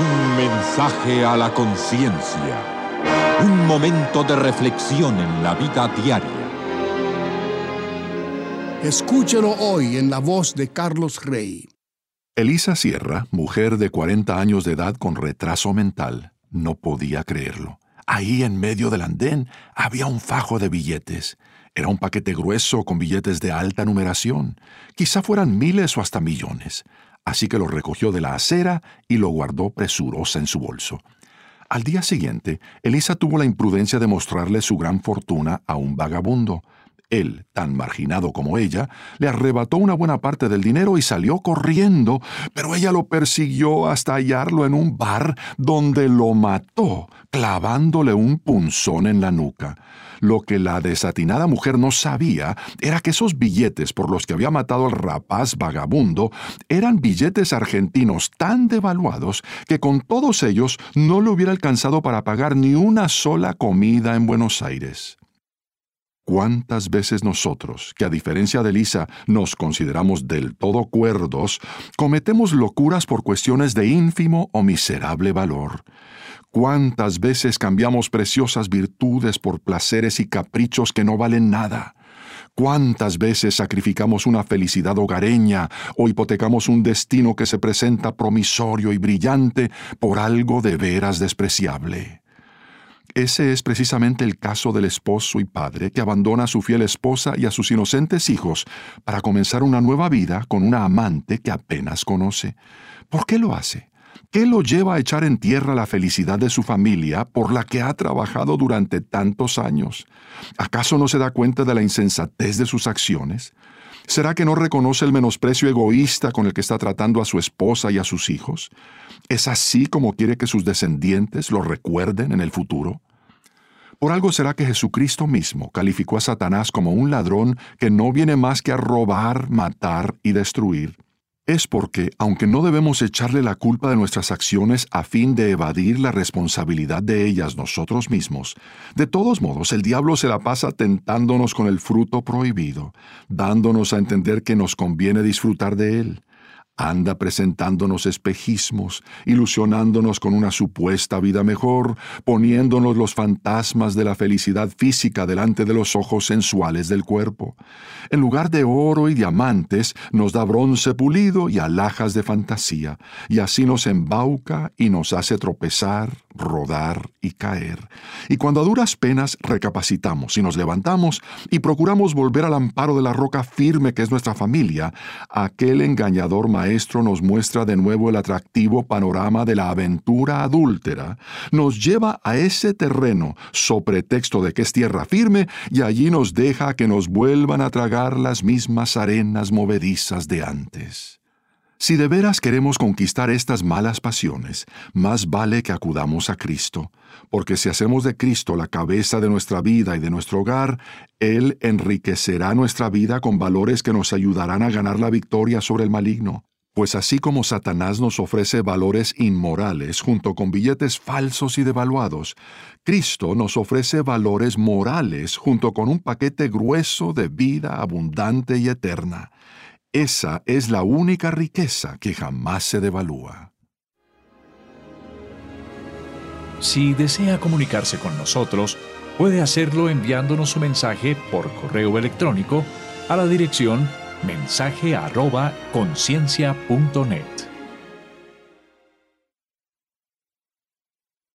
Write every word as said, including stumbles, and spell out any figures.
Un mensaje a la conciencia. Un momento de reflexión en la vida diaria. Escúchelo hoy en la voz de Carlos Rey. Elisa Sierra, mujer de cuarenta años de edad con retraso mental, no podía creerlo. Ahí en medio del andén había un fajo de billetes. Era un paquete grueso con billetes de alta numeración. Quizá fueran miles o hasta millones. Así que lo recogió de la acera y lo guardó presurosa en su bolso. Al día siguiente, Elisa tuvo la imprudencia de mostrarle su gran fortuna a un vagabundo. Él, tan marginado como ella, le arrebató una buena parte del dinero y salió corriendo, pero ella lo persiguió hasta hallarlo en un bar donde lo mató, clavándole un punzón en la nuca. Lo que la desatinada mujer no sabía era que esos billetes por los que había matado al rapaz vagabundo eran billetes argentinos tan devaluados que con todos ellos no le hubiera alcanzado para pagar ni una sola comida en Buenos Aires. ¿Cuántas veces nosotros, que a diferencia de Elisa nos consideramos del todo cuerdos, cometemos locuras por cuestiones de ínfimo o miserable valor? ¿Cuántas veces cambiamos preciosas virtudes por placeres y caprichos que no valen nada? ¿Cuántas veces sacrificamos una felicidad hogareña o hipotecamos un destino que se presenta promisorio y brillante por algo de veras despreciable? Ese es precisamente el caso del esposo y padre que abandona a su fiel esposa y a sus inocentes hijos para comenzar una nueva vida con una amante que apenas conoce. ¿Por qué lo hace? ¿Qué lo lleva a echar en tierra la felicidad de su familia por la que ha trabajado durante tantos años? ¿Acaso no se da cuenta de la insensatez de sus acciones? ¿Será que no reconoce el menosprecio egoísta con el que está tratando a su esposa y a sus hijos? ¿Es así como quiere que sus descendientes lo recuerden en el futuro? Por algo será que Jesucristo mismo calificó a Satanás como un ladrón que no viene más que a robar, matar y destruir. Es porque, aunque no debemos echarle la culpa de nuestras acciones a fin de evadir la responsabilidad de ellas nosotros mismos, de todos modos el diablo se la pasa tentándonos con el fruto prohibido, dándonos a entender que nos conviene disfrutar de él. Anda presentándonos espejismos, ilusionándonos con una supuesta vida mejor, poniéndonos los fantasmas de la felicidad física delante de los ojos sensuales del cuerpo. En lugar de oro y diamantes, nos da bronce pulido y alhajas de fantasía, y así nos embauca y nos hace tropezar, rodar y caer. Y cuando a duras penas recapacitamos y nos levantamos y procuramos volver al amparo de la roca firme que es nuestra familia, aquel engañador maestro nos muestra de nuevo el atractivo panorama de la aventura adúltera, nos lleva a ese terreno so pretexto de que es tierra firme y allí nos deja que nos vuelvan a tragar las mismas arenas movedizas de antes. Si de veras queremos conquistar estas malas pasiones, más vale que acudamos a Cristo, porque si hacemos de Cristo la cabeza de nuestra vida y de nuestro hogar, Él enriquecerá nuestra vida con valores que nos ayudarán a ganar la victoria sobre el maligno. Pues así como Satanás nos ofrece valores inmorales junto con billetes falsos y devaluados, Cristo nos ofrece valores morales junto con un paquete grueso de vida abundante y eterna. Esa es la única riqueza que jamás se devalúa. Si desea comunicarse con nosotros, puede hacerlo enviándonos su mensaje por correo electrónico a la dirección mensaje arroba conciencia punto net.